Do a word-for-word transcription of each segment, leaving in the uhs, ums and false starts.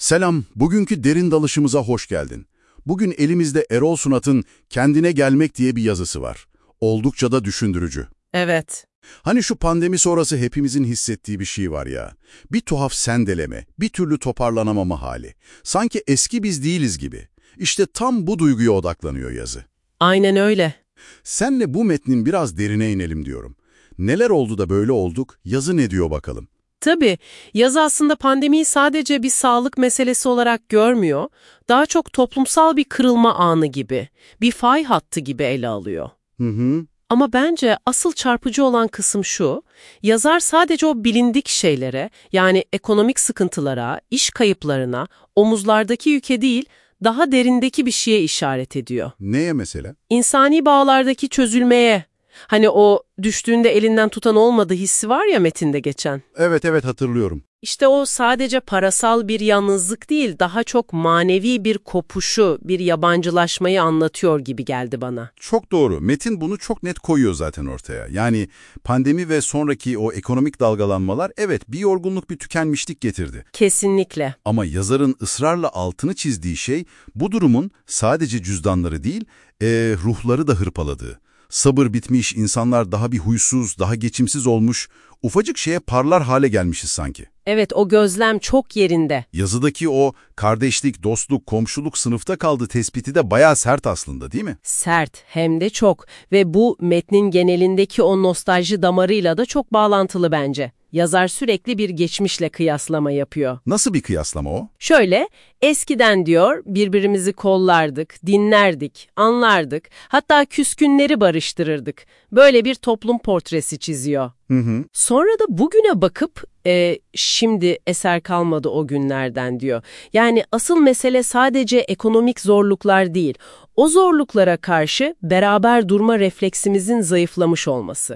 Selam, bugünkü derin dalışımıza hoş geldin. Bugün elimizde Erol Sunat'ın Kendine Gelmek diye bir yazısı var. Oldukça da düşündürücü. Evet. Hani şu pandemi sonrası hepimizin hissettiği bir şey var ya. Bir tuhaf sendeleme, bir türlü toparlanamama hali. Sanki eski biz değiliz gibi. İşte tam bu duyguya odaklanıyor yazı. Aynen öyle. Senle bu metnin biraz derine inelim diyorum. Neler oldu da böyle olduk, yazı ne diyor bakalım? Tabii, yazı aslında pandemiyi sadece bir sağlık meselesi olarak görmüyor, daha çok toplumsal bir kırılma anı gibi, bir fay hattı gibi ele alıyor. Hı hı. Ama bence asıl çarpıcı olan kısım şu, yazar sadece o bilindik şeylere, yani ekonomik sıkıntılara, iş kayıplarına, omuzlardaki yüke değil, daha derindeki bir şeye işaret ediyor. Neye mesela? İnsani bağlardaki çözülmeye, hani o düştüğünde elinden tutan olmadı hissi var ya metinde geçen. Evet evet hatırlıyorum. İşte o sadece parasal bir yalnızlık değil, daha çok manevi bir kopuşu, bir yabancılaşmayı anlatıyor gibi geldi bana. Çok doğru. Metin bunu çok net koyuyor zaten ortaya. Yani pandemi ve sonraki o ekonomik dalgalanmalar evet bir yorgunluk, bir tükenmişlik getirdi. Kesinlikle. Ama yazarın ısrarla altını çizdiği şey bu durumun sadece cüzdanları değil, e, ruhları da hırpaladığı. Sabır bitmiş, insanlar daha bir huysuz, daha geçimsiz olmuş, ufacık şeye parlar hale gelmişiz sanki. Evet, o gözlem çok yerinde. Yazıdaki o kardeşlik, dostluk, komşuluk sınıfta kaldı tespiti de bayağı sert aslında değil mi? Sert, hem de çok ve bu metnin genelindeki o nostalji damarıyla da çok bağlantılı bence. Yazar sürekli bir geçmişle kıyaslama yapıyor. Nasıl bir kıyaslama o? Şöyle, eskiden diyor birbirimizi kollardık, dinlerdik, anlardık, hatta küskünleri barıştırırdık. Böyle bir toplum portresi çiziyor. Hı hı. Sonra da bugüne bakıp e, şimdi eser kalmadı o günlerden diyor. Yani asıl mesele sadece ekonomik zorluklar değil, o zorluklara karşı beraber durma refleksimizin zayıflamış olması.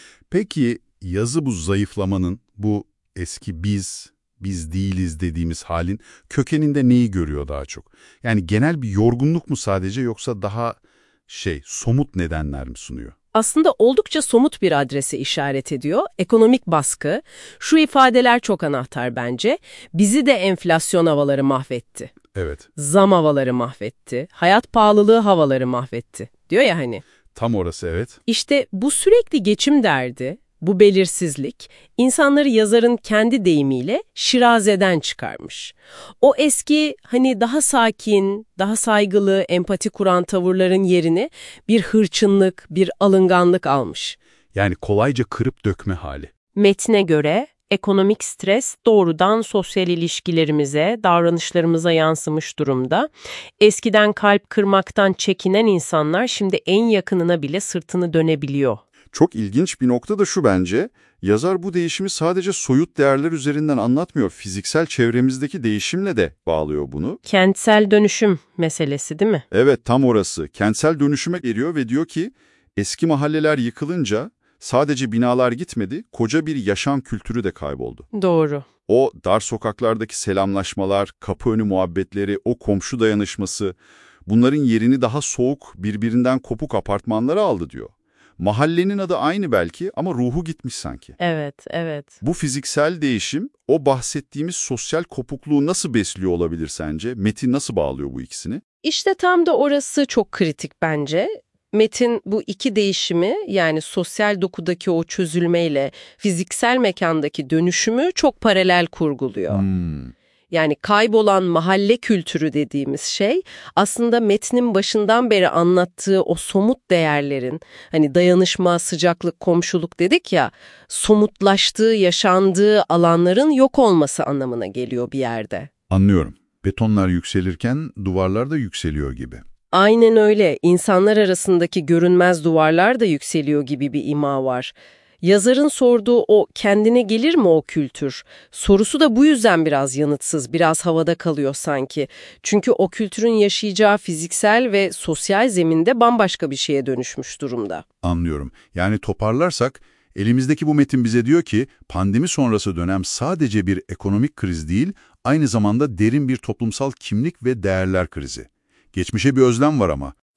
Peki yazı bu zayıflamanın, bu eski biz, biz değiliz dediğimiz halin kökeninde neyi görüyor daha çok? Yani genel bir yorgunluk mu sadece yoksa daha şey, somut nedenler mi sunuyor? Aslında oldukça somut bir adrese işaret ediyor. Ekonomik baskı, şu ifadeler çok anahtar bence. Bizi de enflasyon havaları mahvetti. Evet. Zam havaları mahvetti. Hayat pahalılığı havaları mahvetti. Diyor ya hani. Tam orası evet. İşte bu sürekli geçim derdi, bu belirsizlik, insanları yazarın kendi deyimiyle şirazeden çıkarmış. O eski hani daha sakin, daha saygılı, empati kuran tavırların yerini bir hırçınlık, bir alınganlık almış. Yani kolayca kırıp dökme hali. Metne göre ekonomik stres doğrudan sosyal ilişkilerimize, davranışlarımıza yansımış durumda. Eskiden kalp kırmaktan çekinen insanlar şimdi en yakınına bile sırtını dönebiliyor. Çok ilginç bir nokta da şu bence, yazar bu değişimi sadece soyut değerler üzerinden anlatmıyor, fiziksel çevremizdeki değişimle de bağlıyor bunu. Kentsel dönüşüm meselesi değil mi? Evet, tam orası. Kentsel dönüşüme geliyor ve diyor ki, eski mahalleler yıkılınca sadece binalar gitmedi, koca bir yaşam kültürü de kayboldu. Doğru. O dar sokaklardaki selamlaşmalar, kapı önü muhabbetleri, o komşu dayanışması, bunların yerini daha soğuk, birbirinden kopuk apartmanlara aldı diyor. Mahallenin adı aynı belki ama ruhu gitmiş sanki. Evet, evet. Bu fiziksel değişim, o bahsettiğimiz sosyal kopukluğu nasıl besliyor olabilir sence? Metin nasıl bağlıyor bu ikisini? İşte tam da orası çok kritik bence. Metin bu iki değişimi, yani sosyal dokudaki o çözülmeyle fiziksel mekandaki dönüşümü çok paralel kurguluyor. Hmm. Yani kaybolan mahalle kültürü dediğimiz şey aslında metnin başından beri anlattığı o somut değerlerin, hani dayanışma, sıcaklık, komşuluk dedik ya, somutlaştığı, yaşandığı alanların yok olması anlamına geliyor bir yerde. Anlıyorum. Betonlar yükselirken duvarlar da yükseliyor gibi. Aynen öyle. İnsanlar arasındaki görünmez duvarlar da yükseliyor gibi bir ima var. Yazarın sorduğu o kendine gelir mi o kültür? Sorusu da bu yüzden biraz yanıtsız, biraz havada kalıyor sanki. Çünkü o kültürün yaşayacağı fiziksel ve sosyal zeminde bambaşka bir şeye dönüşmüş durumda. Anlıyorum. Yani toparlarsak elimizdeki bu metin bize diyor ki pandemi sonrası dönem sadece bir ekonomik kriz değil, aynı zamanda derin bir toplumsal kimlik ve değerler krizi. Geçmişe bir özlem var ama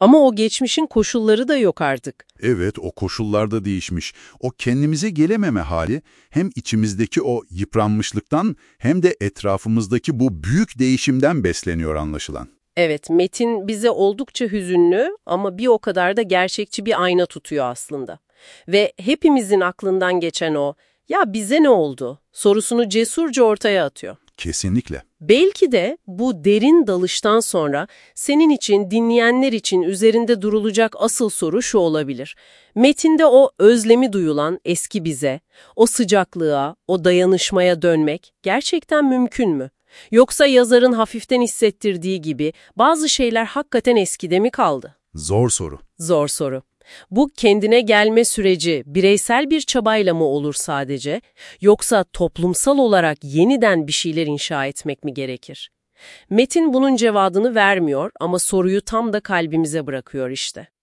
Ama o geçmişin koşulları da yok artık. Evet, o koşullarda değişmiş. O kendimize gelememe hali hem içimizdeki o yıpranmışlıktan hem de etrafımızdaki bu büyük değişimden besleniyor anlaşılan. Evet, metin bize oldukça hüzünlü ama bir o kadar da gerçekçi bir ayna tutuyor aslında. Ve hepimizin aklından geçen o, "Ya bize ne oldu?" sorusunu cesurca ortaya atıyor. Kesinlikle. Belki de bu derin dalıştan sonra senin için, dinleyenler için üzerinde durulacak asıl soru şu olabilir. Metinde o özlemi duyulan eski bize, o sıcaklığa, o dayanışmaya dönmek gerçekten mümkün mü? Yoksa yazarın hafiften hissettirdiği gibi bazı şeyler hakikaten eskide mi kaldı? Zor soru. Zor soru. Bu kendine gelme süreci bireysel bir çabayla mı olur sadece, yoksa toplumsal olarak yeniden bir şeyler inşa etmek mi gerekir? Metin bunun cevabını vermiyor ama soruyu tam da kalbimize bırakıyor işte.